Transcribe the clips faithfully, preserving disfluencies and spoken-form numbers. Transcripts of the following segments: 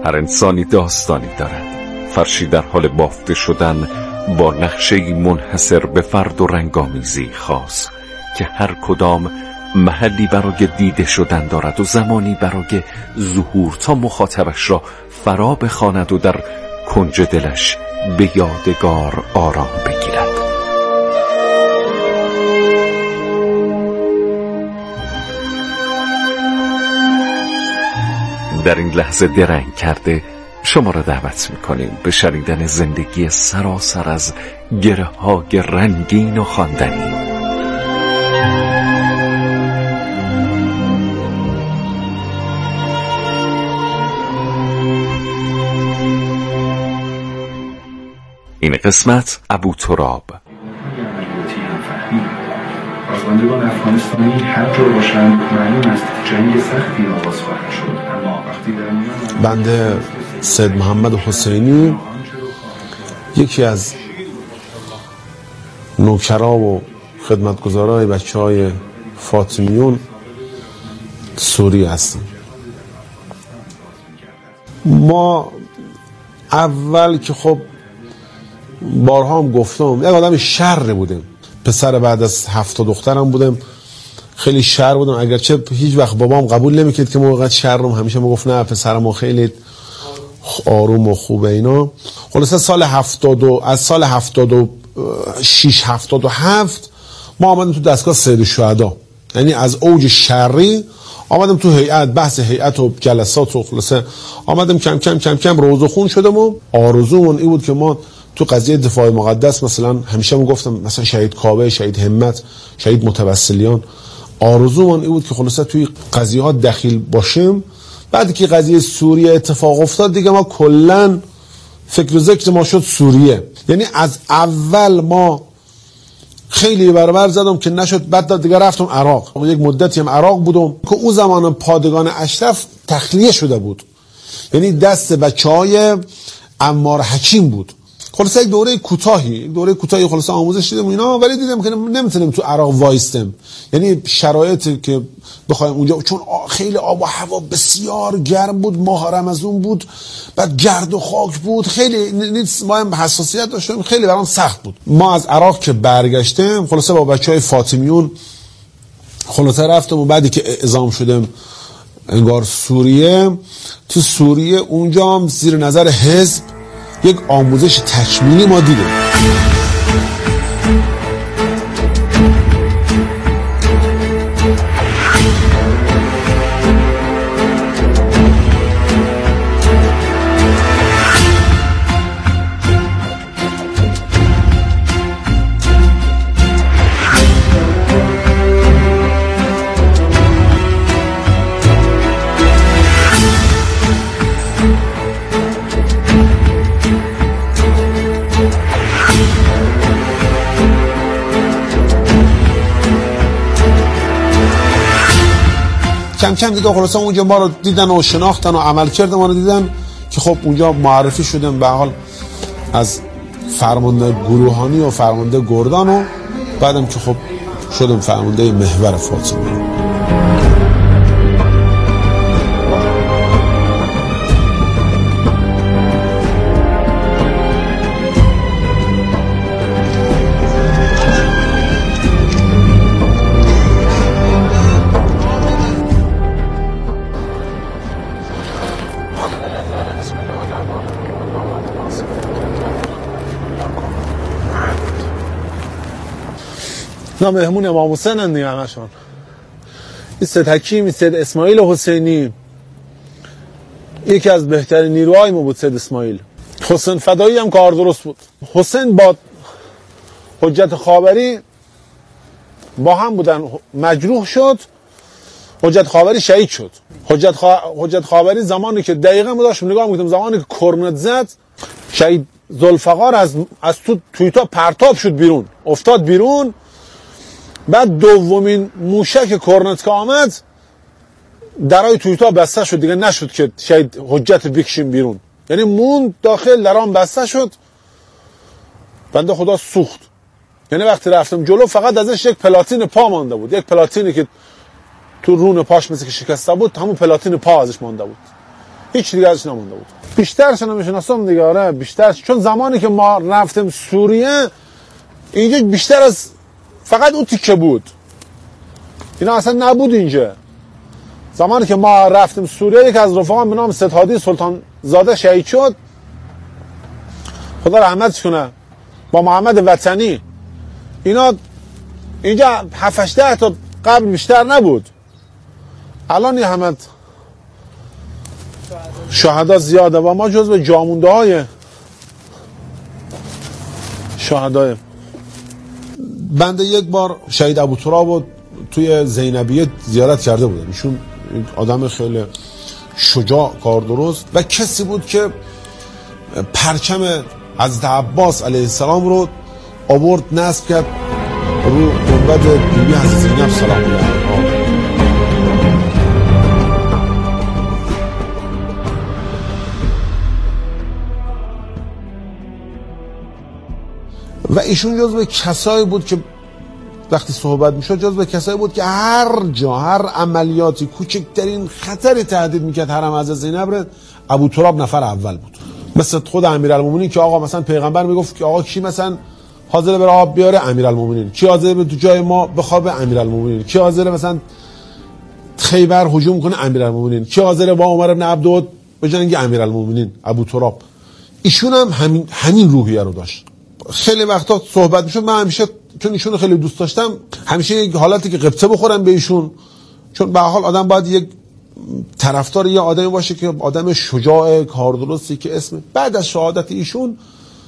هر انسانی داستانی دارد، فرشی در حال بافته شدن با نقشه‌ای منحصر به فرد و رنگامیزی خاص که هر کدام محلی برای دیده شدن دارد و زمانی برای ظهور تا مخاطبش را فرا بخواند و در کنج دلش به یادگار آرام بگیرد. در این لحظه درنگ کرده شما را دعوت می‌کنیم به شنیدن زندگی سراسر از گره‌های رنگین و خواندنی. این قسمت ابو تراب. بازماندگان افغانستانی هر جا باشند معلوم است جنگ سختی آغاز خواهد شد، اما وقتی در میان بنده سید محمد حسینی یکی از نوکرا و خدمتگزارای بچه های فاطمیون سوری هستم. ما اول که خب بارها هم گفتم یک آدم شر بودیم، پسر بعد از هفت دخترم بودم، خیلی شر بودم، اگرچه هیچ وقت بابام قبول نمیکرد که موقع شرم، همیشه میگفت نه پسرم خیلی آروم و خوبه اینا. خلاصه سال هفتاد و از سال هفتاد و شش هفتاد و هفت ما آمدیم تو دستگاه سید الشهدا، یعنی از اوج شری آمدیم تو هیئت، بحث هیئت و جلسات و خلاصه آمدیم کم کم کم کم روزو خون شدم و آرزومون این بود که ما تو قضیه دفاع مقدس مثلا همیشه من گفتم مثلا شهید کاوه، شهید همت، شهید متوسلیان، آرزومون این بود که خلاصه توی قضیه ها دخیل باشیم. بعد که قضیه سوریه اتفاق افتاد دیگه ما کلن فکر و ذکر ما شد سوریه، یعنی از اول ما خیلی برابر زدم که نشد، بعد دیگه رفتم عراق، یک مدتی هم عراق بودم که اون زمان پادگان اشرف تخلیه شده بود، یعنی دست بچهای عمار حکیم بود. خلاصه یک دوره کوتاهی یک دوره کوتاهی خلاصه آموزش دیدم اینا، ولی دیدم که نمیتونم تو عراق وایستم، یعنی شرایطی که بخوایم اونجا، چون خیلی آب و هوا بسیار گرم بود، ماه رمضان بود، بعد گرد و خاک بود، خیلی ما هم حساسیت داشتیم، خیلی برام سخت بود. ما از عراق که برگشتیم خلاصه با بچهای فاطمیون خلاصه رفتم و بعدی که اعزام شدم انگار سوریه، تو سوریه اونجا هم زیر نظر حزب یک آموزش تکمیلی ما دیدیم. کم کم دیگه خلاصا اونجا ما رو دیدن و شناختن و عمل کردن ما رو دیدن که خب اونجا معرفی شدیم به حال از فرمانده گروهانی و فرمانده گردان و بعدم که خب شدیم فرمانده محور فاطمی. نه مهمون امام حسین هستن دیگه همشون. این سید حکیم، این سید اسماعیل حسینی یکی از بهترین نیروهای ما بود. سید اسماعیل حسین فدایی هم کار درست بود. حسین با حجت خاوری با هم بودن، مجروح شد، حجت خاوری شهید شد. حجت, خوا... حجت خاوری زمانی که دقیقا ما داشتم نگاه می‌کردم، زمانی که کرنت زد شهید ذوالفقار از از تو تویتا پرتاب شد بیرون، افتاد بیرون. بعد دومین موشک کرنت که آمد درای تویتا بسته شد، دیگه نشد که شاید حجت بکشیم بیرون، یعنی مون داخل درام بسته شد. بنده خدا سوخت، یعنی وقتی رفتم جلو فقط ازش یک پلاتین پا مانده بود، یک پلاتینی که تو رون پاش مثل که شکسته بود، همون پلاتین پا ازش مانده بود. هیچ دیگه ازش نمونده بود. بیشترش نمیشناسم دیگه. آره بیشترش، چون زمانی که ما رفتیم سوریه اینجا بیشتر از فقط اون تیکه بود، اینا اصلا نبود اینجا. زمانی که ما رفتیم سوریه یک از رفقان به نام سید هادی سلطان زاده شهید شد، خدا رحمتش کنه، با محمد وطنی. اینا اینجا هفت هشت ده تا قبل بیشتر نبود. الان یه همه شهدا زیاده و ما جزو جامونده های شهدای. بنده یک بار شهید ابوتراب رو توی زینبیه زیارت کرده بودم. ایشون آدم خیلی شجاع، کار درست و کسی بود که پرچم حضرت عباس علیه السلام رو آورد نصب کرد رو گنبد بیبی حضرت زینب سلام الله علیها. و ایشون جزو کسایی بود که وقتی صحبت میشد جزو کسایی بود که هر جا هر عملیاتی کوچکترین خطری تهدید میکرد حرم حضرت زینب رو، ابوتراب نفر اول بود. مثل خود امیرالمومنین که آقا مثلا پیغمبر میگفت که آقا کی مثلا حاضر بره آب بیاره، امیرالمومنین. کی حاضر به تو جای ما بخوابه، امیرالمومنین. کی حاضر مثلا خیبر هجوم کنه، امیرالمومنین. کی حاضر با عمر بن عبدود به جنگ، امیرالمومنین ابوتراب. ایشون هم همین همین روحیه رو داشت. خیلی وقتا صحبت میشد، من همیشه چون ایشون رو خیلی دوست داشتم همیشه یک حالتی که قبطه بخورم به ایشون، چون به هر حال آدم باید یک طرفدار یه آدمی باشه که آدم شجاع، کار درستی که اسم. بعد از شهادت ایشون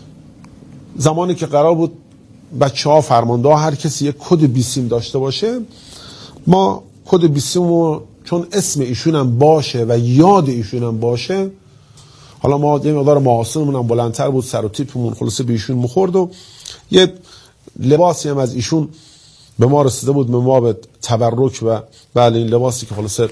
زمانی که قرار بود بچه‌ها فرمانده ها هر کسی یک کد بیسیم داشته باشه، ما کد بیسیم رو چون اسم ایشون هم باشه و یاد ایشون هم باشه، حالا ما یه مقدار محاسنمون هم بلندتر بود، سر و تیپمون خلاصه به ایشون مخورد و یه لباسی هم از ایشون به ما رسیده بود به ما به تبرک. و بله این لباسی که خلاصه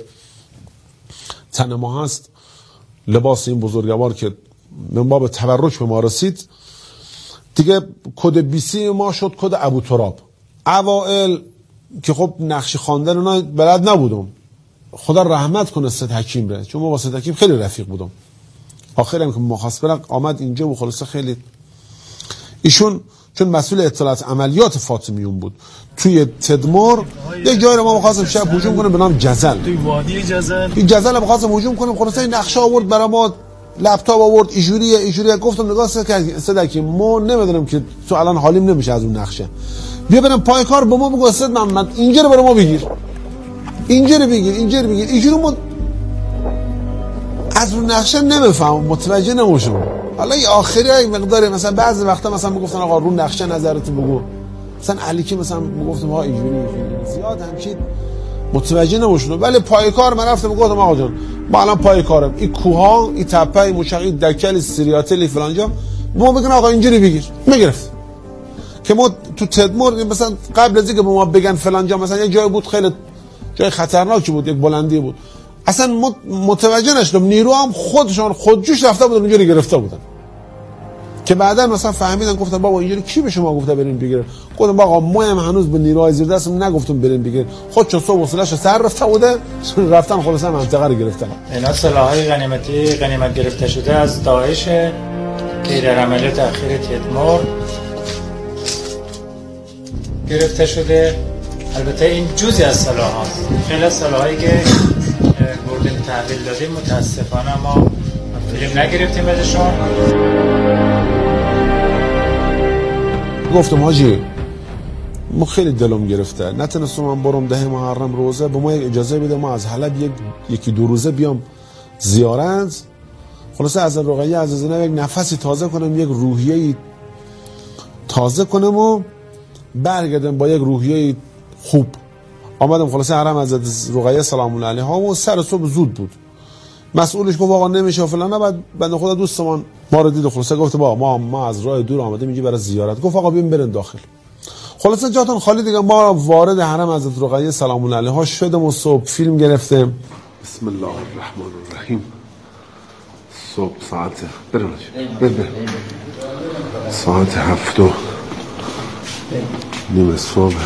تن ما هست، لباس این بزرگوار که به ما به تبرک به ما رسید دیگه، کد بیسی ما شد کد ابوتراب. اوائل که خب نقش خواندن اونا بلد نبودم، خدا رحمت کنه سید حکیم ره، چون ما با سید حکیم خیلی رفیق بودم. آخر هم که محاسبه آمد اینجا و خلاصه خیلی ایشون چون مسئول اطلاعات عملیات فاطمیون بود توی تدمر، یک جایی رو ما می‌خواستیم شب هجوم کنیم به نام جزل، توی وادی جزل. این جزل رو می‌خواستیم هجوم کنیم، خلاصه این نقشه آورد برای ما، لپتاپ آورد، اینجوریه اینجوریه. گفتم نگاه کن صدقی ما نمیدونم که تو الان حالیم نمیشه از اون نقشه، بیا بریم پای کار. به ما بگو استاد محمد اینجا رو برای ما بگیر، اینجا رو بگیر، اینجا رو بگیر. اینجوری ما از اون نقشه نمیفهم، متوجه نمیشم. حالا این آخری های مقداری مثلا بعضی وقتا مثلا میگفتن آقا رو نقشه نظرت بگو، مثلا علی که مثلا میگفتم ها اینجوری اینجوری، زیاد همچین متوجه نمیشم. ولی پای کار من رفتم گفتم آقا جان ما الان پای کارم، این کوها، این تپه، این مشقی، دکل، سریاتلی فلانجا، ما بگن آقا اینجوری بگیر. میگرفت که ما تو تدمر مثلا قبل از اینکه به ما بگن فلانجا مثلا یه جای بود خیلی جای خطرناکی بود، یک بلندی بود، اصلا متوجه نشدم. نیرو هم خودشان خودجوش رفته بودن اونجوری گرفته بودن که بعدا مثلا فهمیدن. گفتن بابا اینجوری کی به شما گفته بریم بگیرید؟ گفتم آقا ما هم هنوز به نیروهای زیر دستم نگفتم بریم بگیرید، خودشون صبح وصلش سر رفته بوده رفتن خلاصا منطقه رو گرفتن. اینا سلاح‌های غنیمتی غنیمت گرفته شده از داعش که در عملیات اخیر تدمر گرفته شده. البته این جزئی از سلاح‌هاست. خیلی از سلاحایی که بردیم تحویل دادیم متاسفانه ما فیلم نگرفتیم ازشون. گفتم حاجی ما خیلی دلم گرفته، نتونستم من برم ده محرم روزه، به ما یک اجازه بده ما از حلب یک یکی دو روزه بیام زیارت، خلاصه از رقیه از زینب یک نفسی تازه کنم، یک روحیه تازه کنم و برگردم با یک روحیه خوب. آمدم خلاصه حرم حضرت رقیه سلام الله علیها و سر صبح زود بود. مسئولش گفت آقا نمیشه و فلان. بعد بنده خدا دوستمان ما رو دید و خلاصه گفت با ما ما از راه دور آمدیم اینجا برای زیارت. گفت آقا بیاین برین داخل. خلاصه جاتون خالی دیگه. ما وارد حرم حضرت رقیه سلام الله علیها شدیم و صبح فیلم گرفتیم. بسم الله الرحمن الرحیم. صبح ساعت بریم بریم ساعت هفت و نیم صبح.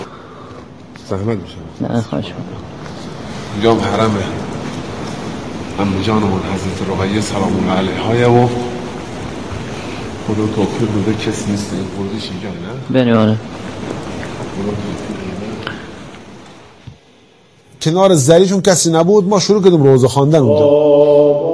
زحمت میشه؟ نه خواهش اینجا حرمه. عمه جانمون حضرت رقیه سلام الله علیها و خدا توفیق بده کسی نیست این بردش اینجا نه؟ بله آره. کنار زریشون کسی نبود، ما شروع کردیم روزه خواندن اونجا.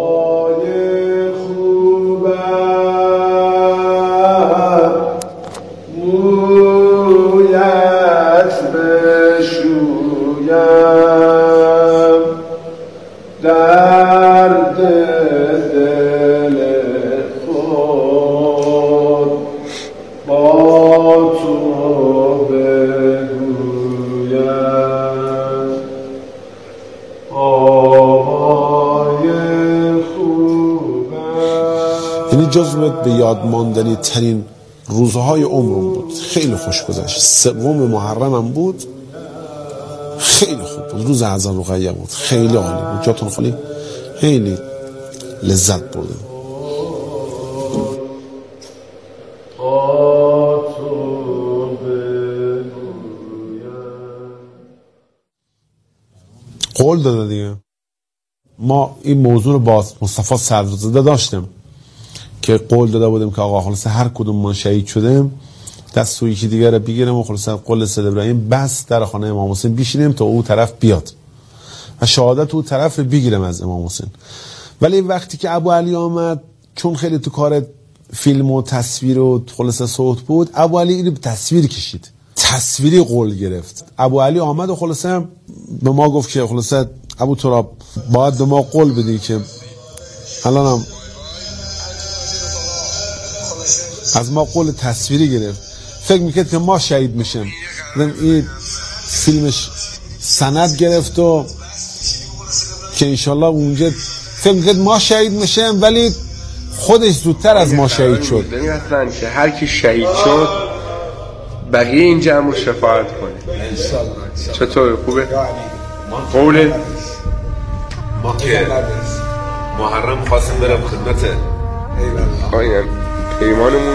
جزو به یاد ماندنی ترین روزهای عمرم بود. خیلی خوش گذشت. سوم محرمم بود، خیلی خوب بود. روز اعظم رقیه بود، خیلی عالی بود. جاتون خالی، خیلی لذت بردم. قول داده دیگه. ما این موضوع رو با مصطفی صدرزاده داشتیم که قول داده بودیم که آقا خلاص هر کدوم ما شهید شدیم دست و یکی دیگه رو بگیریم و خلاص قول سید ابراهیم بس در خانه امام حسین بشینیم تا او طرف بیاد و شهادت او طرف رو بگیریم از امام حسین. ولی وقتی که ابو علی آمد، چون خیلی تو کار فیلم و تصویر و خلاص صوت بود، ابو علی اینو به تصویر کشید، تصویری قول گرفت. ابو علی آمد و خلاص به ما گفت که خلاص ابو تراب باید به ما قول بدی که الانم از ما قول تصویری گرفت. فکر میکرد که ما شهید میشیم. این فیلمش سند گرفت و که انشالله اونجا فکر میکرد ما شهید میشیم، ولی خودش زودتر از ما شهید شد. ببین اصلا که هر کی شهید شد بقیه این جمع رو شفاعت کنه. چطور خوبه؟ قول ما که محرم خواستم برم خدمت خواهیم پیمانمون.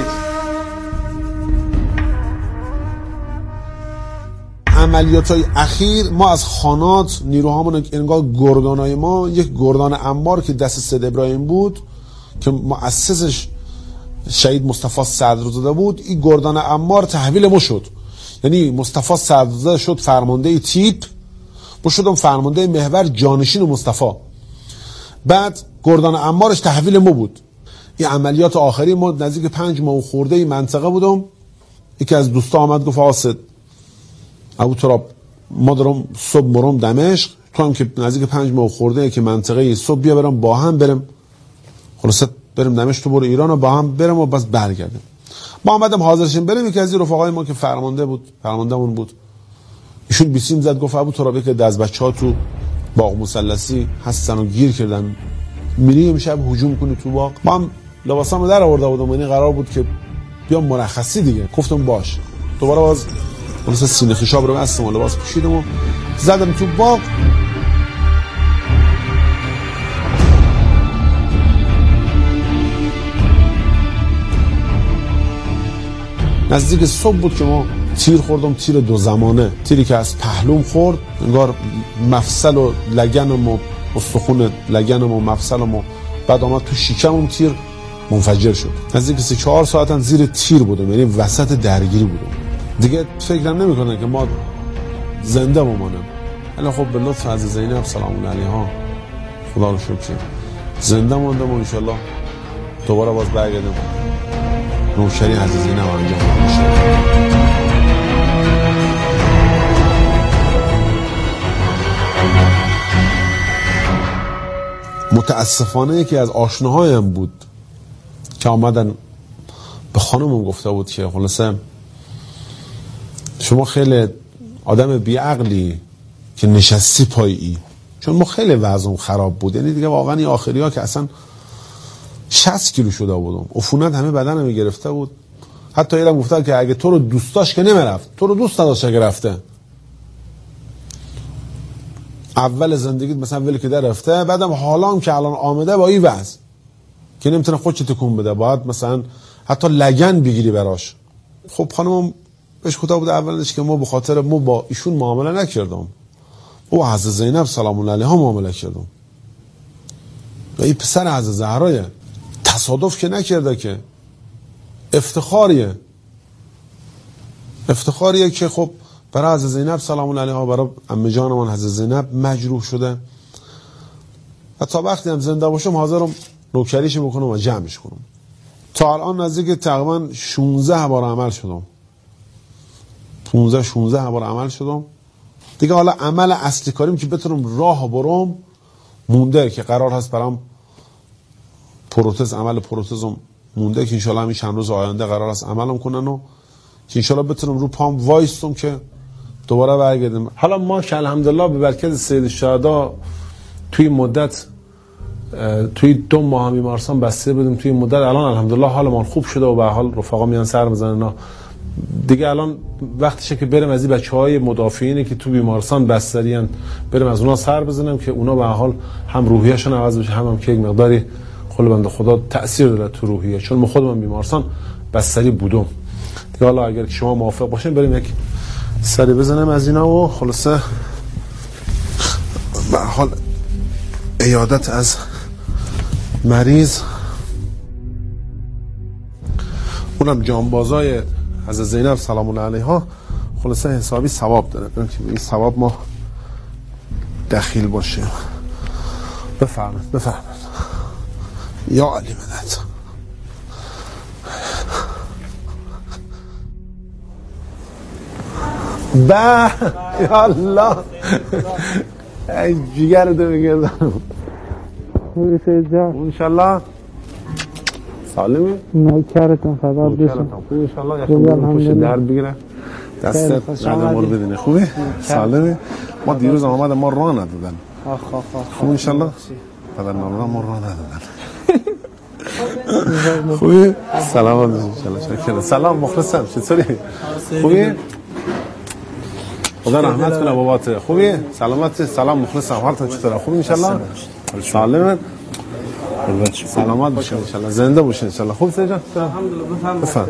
عملیات های اخیر ما از خانات نیروهامون انگار گردانای ما، یک گردان انبار که دست سید ابراهیم بود که مؤسسش شهید مصطفی صدرزاده بود، این گردان انبار تحویل ما شد. یعنی مصطفی صدرزاده شد فرمانده تیپ، ما شدم فرمانده محور جانشین مصطفی. بعد گردان انبارش تحویل ما بود. این عملیات آخری ما نزدیک پنج ماه خورده این منطقه بودم. یکی از دوستا آمد گفت آسد ابو تراب ما دارم صبح مرم دمشق، تو هم که نزدیک پنج ماه خورده که منطقه صبح بیا برم با هم برم خلاصت بریم دمشق، تو برو ایران و با هم برم و بس برگردیم. ما آمدم حاضرشیم بریم. یکی از رفقای ما که فرمانده بود فرماندهمون بود ایشون بیسیم زد گفت ابو تراب که از بچه‌ها تو باغ مثلثی هستن و گیر کردن، میری امشب هجوم کنی تو باغ. ما هم لباسامو در آورده بودم، یعنی قرار بود که بیام مرخصی دیگه. گفتم باش. دوباره باز مثلا سینه خشاب رو بستم و لباس پوشیدم و زدم تو باغ. نزدیک صبح بود که ما تیر خوردم، تیر دو زمانه، تیری که از پهلوم خورد، انگار مفصل و لگنم و استخون لگنم و مفصلم و بعد آمد تو شکمم تیر منفجر شد. نزدیک سه چهار ساعتن زیر تیر بودم، یعنی وسط درگیری بودم. دیگه فکرم نمی‌کنم که ما زنده بمانم. الان خب به لطف از زینب سلام الله علیها خدا رو شکر زنده ماندم و ان شاء الله دوباره باز برگردم نوشری از زینب انجام بشه. متاسفانه یکی از آشناهایم بود که آمدن به خانمم گفته بود که خلاصه شما خیلی آدم بیعقلی که نشستی پایی، چون ما خیلی وضعم خراب بود. یعنی دیگه واقعا این آخری ها که اصلا شصت کیلو شده بودم، عفونت همه بدنم گرفته بود. حتی ایرم گفته که اگه تو رو دوست داشت که نمیرفت، تو رو دوست نداشت که رفته. اول زندگیت مثلا ولی که در رفته، بعدم حالا هم که الان آمده با این وضع که نمیتونه خودش تکون بده، باید مثلا حتی لگن بگیری براش. خب خانمم بهش خدا بود اولش که ما به خاطر ما با ایشون معامله نکردم، او حضرت زینب سلام الله علیها معامله کردم. و این پسر از زهرایه، تصادف که نکرده که، افتخاریه افتخاریه که خب برای حضرت زینب سلام الله علیها، برای عمه جانمان حضرت زینب مجروح شده و تا وقتی هم زنده باشم حاضرم نوکریش بکنم و جمعش کنم. تا الان نزدیک تقریبا شانزده بار عمل شدم، پانزده شانزده بار عمل شدم دیگه. حالا عمل اصلی کاریم که بتونم راه برم مونده که قرار هست برام پروتز، عمل پروتزم مونده که انشالله همین چند روز آینده قرار هست عملم کنن و که انشالله بتونم رو پام وایستم که دوباره برگردم. حالا ما که الحمدلله به برکت سید الشهدا توی مدت توی دو ماه بیمارستان بسته بودیم، توی مدت الان الحمدلله حالمان خوب شده و به حال رفقا میان سر میزنن دیگه. الان وقتشه که بریم از این بچهای مدافعینی که تو بیمارستان بستریان بریم از اونا سر بزنیم که اونا به حال هم روحیه‌شون عوض بشه، هم هم که یک مقداری خود بنده خدا تأثیر داره تو روحیه، چون من خودم بیمارستان بستری بودم دیگه. حالا اگر شما موافق باشین بریم یک سری بزنیم از اینا و خلاصه به حال عیادت از مریض، اونم جانبازای حضرت زینب سلام الله علیها خلاصه حسابی ثواب داره، این ثواب ما دخیل باشه. بفرمایید بفرمایید یا علی مدد. با یا الله ای جگر دو میگردم خوبی سید جان؟ انشالله سالمی؟ نوکرتون خبر بشم. خوب انشالله یکی پشت درد بگیره دستت درد مورد بدینه. خوبی؟ سالمی؟ ما دیروز آمد ما راه ندادن. خوب انشالله؟ پدر مامورا ما راه ندادن. خوبی؟ سلام انشالله. شکر. سلام مخلصم. چطوری؟ خوبی؟ خدا رحمت کنه بابات. خوبی؟ سلامت. سلام مخلصم. حالتون چطوره؟ خوبی انشالله؟ سالم. سلامت باشین انشالله، زنده باشین انشالله. خوب سید جان؟ الحمدلله. بفرمایید.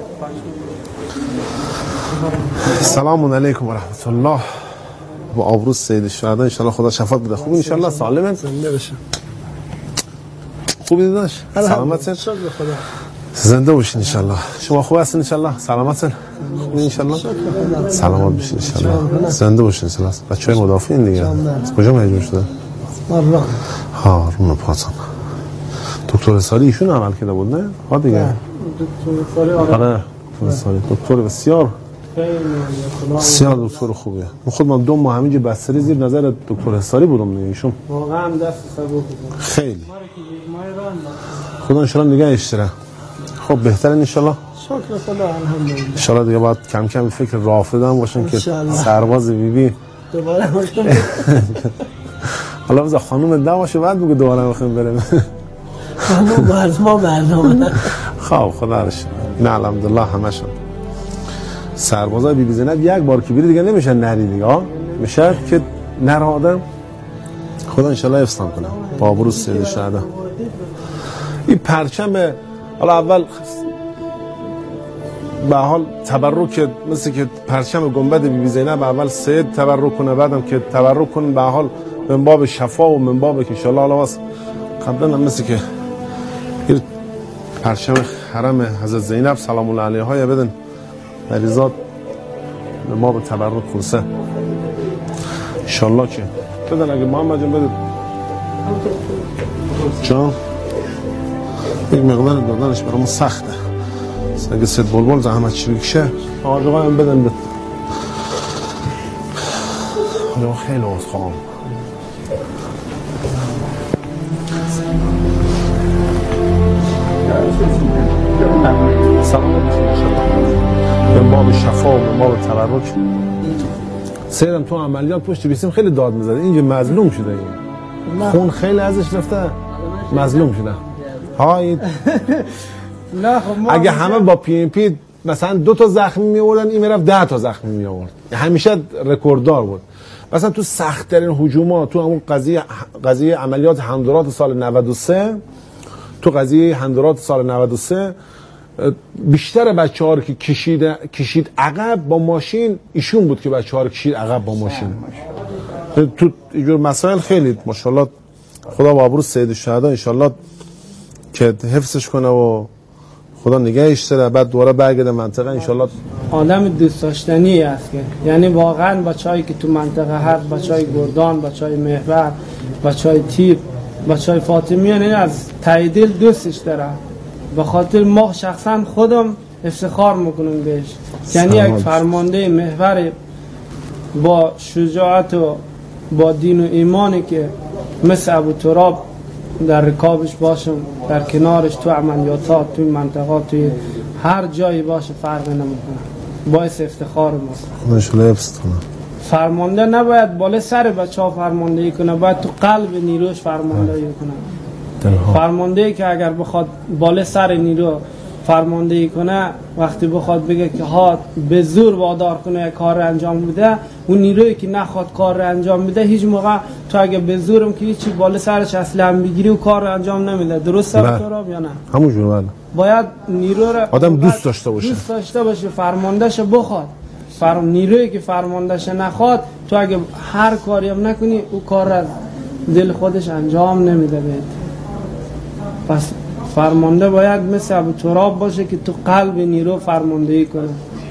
سلام علیکم و رحمت الله. با آبروز سید الشهدا انشالله خدا شفاعت بده. خوبی انشالله؟ سالم. زنده باشین. خوبی داداش؟ سلامت. شکر خدا. زنده باشین انشالله. شما خوب هستین انشالله؟ سلامت. خوبی انشالله؟ سلامت باشین انشالله. زنده باشین انشالله. بچه‌های مدافعین دیگه از کجا مهاجر شده؟ مروان. ها رون پاتون. دکتر اساری ایشون عمل کرده بود نه؟ ها دیگه. دکتر اساری آره. دکتر اساری دکتر بسیار بسیار دکتر خوبیه. من خودم دو ماه همینجا بستری زیر نظر دکتر اساری بودم دیگه. ایشون واقعا دست صبور بود. خیلی. خدا ان شاء الله نگهش داره. خب بهتره ان شاء الله. شکر خدا الحمدلله. ان شاء الله دیگه باید کم کم فکر رافضه هم باشن که سرباز بی بی دوباره باشن. حالا بذار خانم ده باشه بعد بگو دوباره بخوام بریم. ما برز ما برنامه. خب خدا رش. نه الحمدلله همشون سربازای بی بی زینب یک بار که بری دیگه نمیشه نری دیگه ها. میشه که نر آدم. خدا ان شاء الله حفظ کنه. با بروز سید الشهدا. این پرچم حالا اول به حال تبرک مثل که پرچم گنبد بی بی زینب اول سید تبرک کنه، بعدم که تبرک کنه به حال من باب شفا و من باب که ان شاء الله الله واس قبلا هم مثل که این پرچم حرم حضرت زینب سلام الله علیها یا بدن مریضات من باب تبرک خلصه ان شاء الله که بدن. اگه محمد جان بده جان یک مقدار دادنش برامون سخته. اگه سید بلبل زحمت چی بکشه آقا هم بدن بده. حالا خیلی از خواهم سلامت به باب شفا و به باب تبرک. سیدم تو عملیات پشت بیسیم خیلی داد میزده، اینجا مظلوم شده این خون خیلی ازش رفته مظلوم شده. های اگه همه با پی ام پی مثلا دو تا زخمی می آوردن این میرفت ده تا زخمی می آورد، همیشه رکورددار بود. مثلا تو سخت ترین هجومات تو همون قضیه قضیه عملیات هندرات سال نود و سه تو قضیه هندرات سال نود و سه بیشتر بچه‌ها رو که کشید کشید عقب با ماشین ایشون بود که بچه‌ها رو کشید عقب با ماشین. تو اینجور مسائل خیلی ماشاءالله خدا با ابرو سید الشهدا انشالله که حفظش کنه و خدا نگهش داره، بعد دوباره برگرده منطقه انشالله. آدم دوست داشتنی است که یعنی واقعا بچه‌ای که تو منطقه هست، بچه‌ای گردان، بچه‌ای محور، بچه‌ای تیپ، بچه‌ای فاطمیان، این از ته دل دوستش داره. به خاطر ما شخصا خودم افتخار میکنم بهش. یعنی یک فرمانده محور با شجاعت و با دین و ایمانی که مثل ابو تراب در رکابش باشم، در کنارش تو عملیاتات، تو منطقه، تو هر جایی باشه فرق نمیکنه. باعث افتخار ماست. خودش لبس کنه. فرمانده نباید بالا سر بچه‌ها فرماندهی کنه، باید تو قلب نیروش فرماندهی کنه. فرماندهی که اگر بخواد بالا سر نیرو فرماندهی کنه، وقتی بخواد بگه که ها به زور وادار کنه کار انجام بده، اون نیرویی که نخواد کار انجام بده هیچ موقع تو اگه به زورم که هیچی بالا سرش اصلا بگیری و کار انجام نمیده. درسته تو یا نه؟ همونجوره. بله. باید نیرو رو آدم دوست داشته باشه. دوست داشته باشه، فرماندهش بخواد. فرم نیرویی که فرماندهش نخواد، تو اگه هر کاری هم نکنی او کار از دل خودش انجام نمیده بهت. پس فرمانده باید مثل ابو تراب باشه که تو قلب نیرو فرماندهی کنه.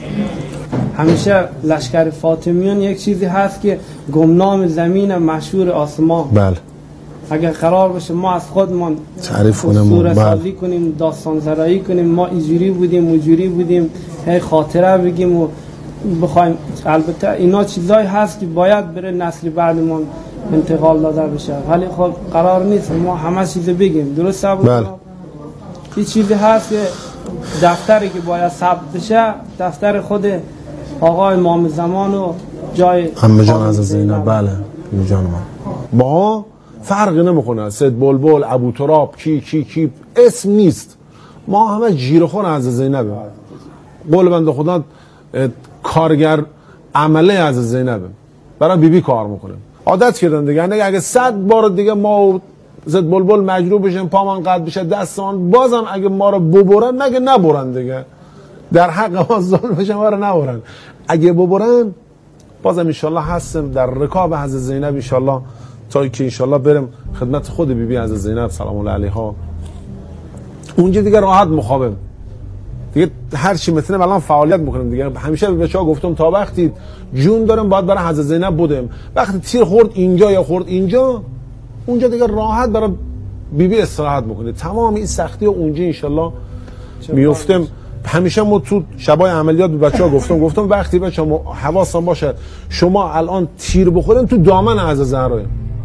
همیشه لشکر فاطمیان یک چیزی هست که گمنام زمین مشهور آسمان. بله. اگر قرار باشه ما از خودمان تعریف کنیم، سوره سازی کنیم، داستان زرایی کنیم، ما اینجوری بودیم اونجوری بودیم، هی خاطره بگیم و بخوایم، البته اینا چیزایی هست که باید بره نسل بعدمون انتقال داده بشه، ولی خب قرار نیست ما همه چیز بگیم. درست بود؟ بله. این چیزی هست که دفتری که باید ثبت بشه، دفتر خود آقا امام زمان و جای عمه جان از زینب. بله جان ما ما فرقی نمیکنه سید بلبل، ابو تراب، کی کی کی اسم نیست، ما همه جیرخور از زینب. قول بنده خدا کارگر عمله از زینب برای بیبی بی کار میکنه. عادت کردن دیگه، یعنی اگه صد بار دیگه ما زد بلبل مجروح بشیم، پامان قد بشه، دستان بازم اگه ما رو ببرن، مگه نبرن دیگه، در حق ما ظلم بشه ما رو نبرن. اگه ببرن بازم انشالله هستم در رکاب حضرت زینب انشالله، تا که انشالله برم خدمت خود بیبی بی حضرت زینب سلام الله علیها. اونجا دیگه راحت مخابم دیگه، هر چی مثلا الان فعالیت میکنیم دیگه. همیشه به بچه‌ها گفتم تا وقتی جون دارم باید برای حضرت زینب بودم، وقتی تیر خورد اینجا یا خورد اینجا، اونجا دیگه راحت برای بیبی بی استراحت میکنه. تمام این سختی و اونجا انشالله میافتم. همیشه ما تو شبای عملیات به بچه‌ها گفتم گفتم وقتی بچه‌ها حواسم باشه شما الان تیر بخورین تو دامن حضرت زهرا،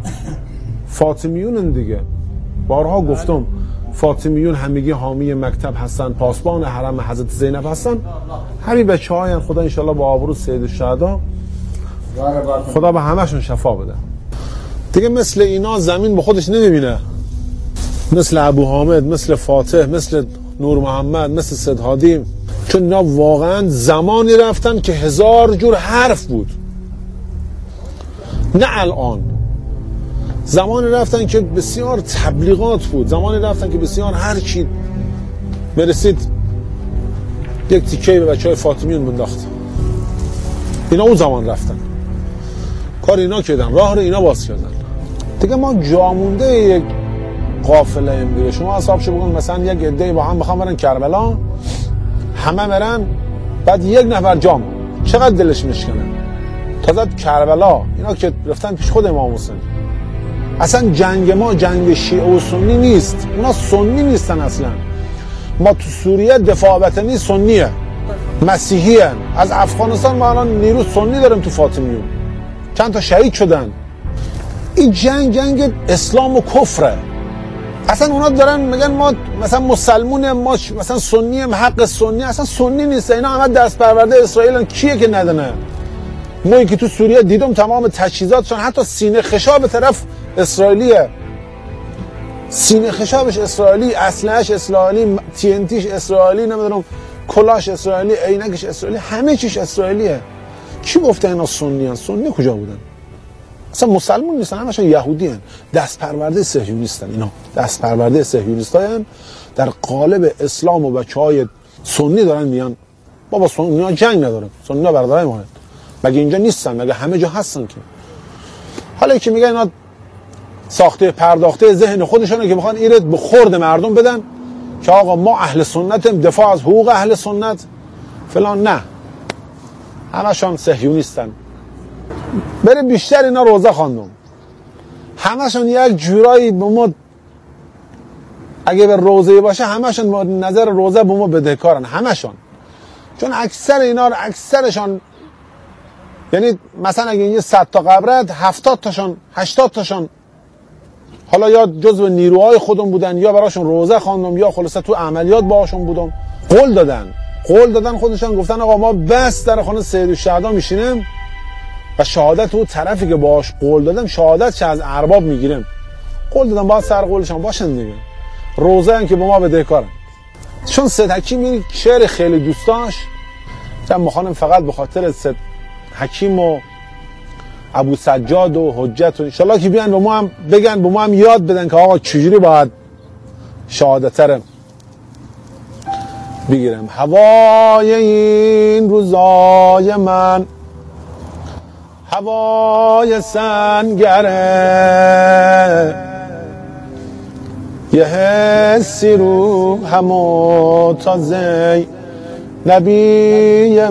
فاطمیون دیگه، بارها گفتم فاطمیون همگی حامی مکتب هستن، پاسبان حرم حضرت زینب هستن. همین بچه‌ها ان خدا انشالله با آبرو سید الشهدا خدا به همشون شفا بده. دیگه مثل اینا زمین به خودش نمیبینه، مثل ابو حامد، مثل فاتح، مثل نور محمد، مثل سید هادی، چون اینا واقعا زمانی رفتن که هزار جور حرف بود، نه الان. زمانی رفتن که بسیار تبلیغات بود، زمانی رفتن که بسیار هر چی برسید یک تیکه به بچهای فاطمیون بنداخت. اینا اون زمان رفتن، کار اینا کردن، راه رو اینا باز کردن. دیگه ما جامونده یک قافله ایم دیگه. شما حساب شو بگون مثلا یک عده با هم بخوام برن کربلا، همه برن، بعد یک نفر جام، چقدر دلش میشکنه. تازه کربلا اینا که رفتن پیش خود امام حسین. اصلا جنگ ما جنگ شیعه و سنی نیست، اونا سنی نیستن اصلا. ما تو سوریه دفاع وطنی سنیه، مسیحی هن. از افغانستان ما الان نیرو سنی داریم تو فاطمیون، چند تا شهید شدن. این جنگ جنگ اسلام و کفره. اصلا اونا دارن میگن ما مثلا مسلمون، ما مثلا سنی ام، حق سنی. اصلا سنی نیست، اینا همه دست پرورده اسرائیلن. کیه که ندونه؟ ما که تو سوریه دیدم تمام تجهیزاتشون، حتی سینه خشاب طرف اسرائیلیه، سینه خشابش اسرائیلی، اسلحه‌اش اسرائیلی، تی ان تیش اسرائیلی، نمیدونم کلاش اسرائیلی، عینکش اسرائیلی، همه چیش اسرائیلیه. کی گفته اینا سنی ان؟ سنی کجا بودن؟ اصلا مسلمان نیستن، همشون یهودی هن. دست پرورده صهیونیستن. اینا دست پرورده صهیونیستاین، در قالب اسلام و بچهای سنی دارن میان بابا سنی ها جنگ ندارن، سنی ها برادرای ما هن. مگه اینجا نیستن؟ مگه همه جا هستن که؟ حالا که میگه اینا ساخته پرداخته ذهن خودشونه که میخوان ایراد به خورد مردم بدن که آقا ما اهل سنتیم، دفاع از حقوق اهل سنت فلان. نه، همشون صهیونیستن. بریم بیشتر اینا روزه خواندم، همشون یک جورایی به ما، اگه به روزه باشه همشون با نظر روزه به ما بدهکارن، همشون. چون اکثر اینا رو اکثرشون، یعنی مثلا اگه یه صد تا قبرت هفتاد تاشون هشتاد تاشون حالا یا جزو نیروهای خودم بودن یا براشون روزه خواندم یا خلاصه تو عملیات باهاشون بودم. قول دادن قول دادن خودشون، گفتن آقا ما بس در خانه سید الشهدا میشینیم و شهادت اون طرفی که باهاش قول دادم شهادت چه از ارباب میگیریم. قول دادن باید سر قولشون باشن دیگه. روزه هم که با ما بدهکارن. چون سید حکیم این شعر خیلی دوست داشت، من میخوام فقط به خاطر سید حکیم و ابو سجاد و حجت و انشالله که بیان به ما هم بگن، به ما هم یاد بدن که آقا چجوری باید شهادت رو بگیرم. هوای این روزای من هوای سنگره، یه حسی رو همو تازه نبی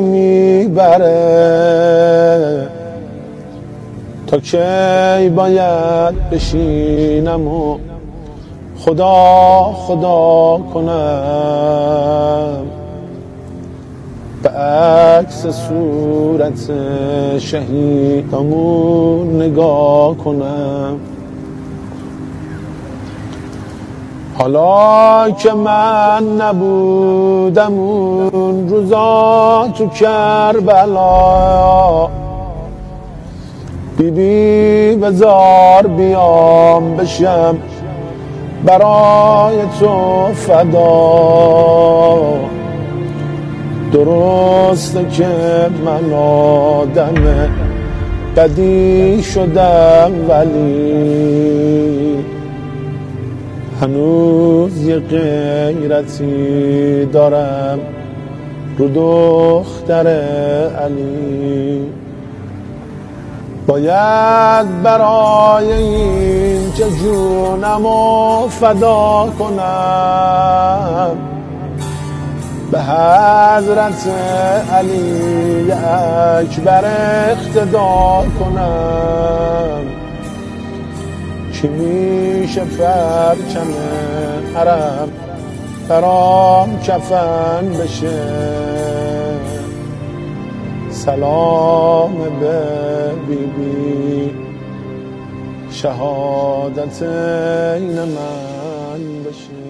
میبره، تا کی باید بشینم و خدا خدا کنم، به عکس صورت شهیدمون نگاه کنم. حالا که من نبودم اون روزا تو کربلا، بی بی بزار بیام بشم برای تو فدا. درسته که من آدم بدی شدم ولی هنوز یه غیرتی دارم رو دختر علی. باید برای این که جونمو فدا کنم به حضرت علی اکبر اقتدا کنم، که میشه پرچم حرم برام کفن بشه. سلام به بی بی شهادت این من بشه.